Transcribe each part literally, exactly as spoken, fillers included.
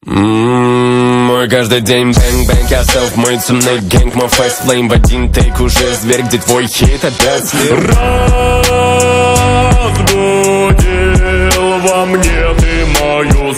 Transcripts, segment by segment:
Мой каждый день бэнг-бэнг, я self-made, со мной гэнг, мой фейс флейм в один тейк уже зверь, где твой хейт опять слил. Разбудил во мне ты мою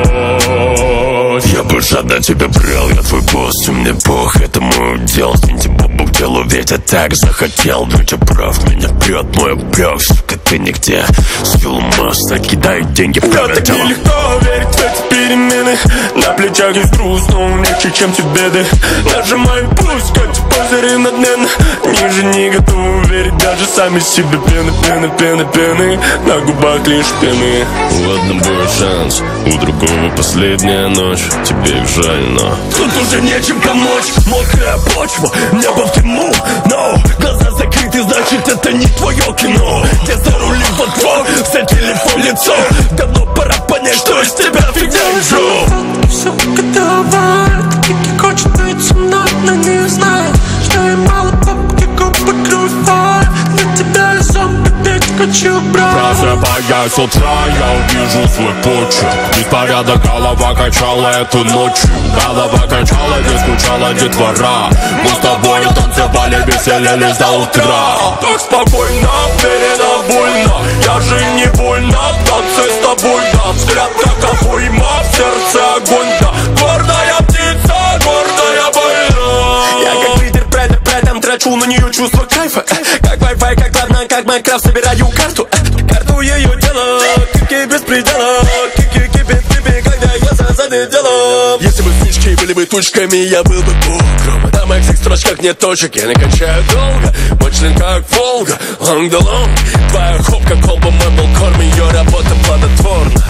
злость. Я бы жадно тебя брал, я твой босс, и мне бог, это мой удел. Скиньте бобу к телу, ведь я так захотел. Будь я прав, меня прет мой упрек, сука, ты нигде. Свел мост, накидай деньги в правое тело. Так нелегко верить в эти перемены. На плечах есть груз, но легче, чем те беды. Нажимай пусть, как позыры надменно. Ниже не готовы верить даже сами себе. Пены, пены, пены, пены. На губах лишь пены. У одного шанс, у другого последняя ночь. Тебе их жаль, но тут уже нечем помочь. Мокрая почва, небо в дыму. Но глаза закрыты, значит это не твое кино. Где зарулил подвох, за телефон лицо. Давно пора понять, что из тебя фигня жжет. Все готово, Кики хочет быть со мной, но не знает, что я мало попки, губы кровь. Для тебя я зомби, ведь хочу брать. Просыпаясь с утра, я увижу свой почерк. Беспорядок, голова качала эту ночью. Голова качала, где скучала детвора. Мы с тобой танцевали, веселились до утра. Так спокойно, уверенно, больно. Я же не больно, в танце с тобой, да. Взгляд как обойма, в сердце огонь, да. Гордая птица, гордая больна. Я как лидер, прайдер, прайдом трачу на нее чувство кайфа. Как Wi-Fi, как ладно, как Майнкрафт, собираю карту. Карту ее дело, кики без предела. Кики кипит, кипит, когда я за задним делом. Если бы спички были бы тучками, я был бы богом. На моих строчках нет точек, я не качаю долго. Мой член как Волга, long the long. Твоя хоп, как колба, мой был корм, ее работа плодотворна.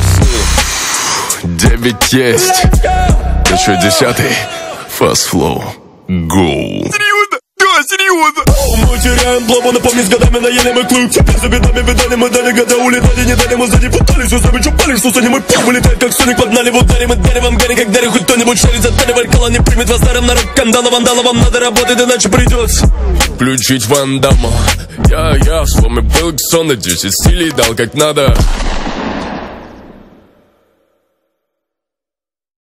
девять есть. Еще десятый. Fast flow. Go. Серьезно? Да, серьезно. О, мы теряем плаву, напомни, с годами наели мы клык. Все за бедами, видали, мы дали года, улетали, не дали, мы сзади путались. Усами чупали, что сани мы пьем, улетает, как Соник, погнали в ударе. Мы дарим вам гарри, как дарим, хоть кто-нибудь шарит за тари. Валькала не примет вас даром, народ кандала, вандала. Вам надо работать, иначе придется Включить Ван Дамма. Я, я, с вами был Ксон, десять стилей дал как надо.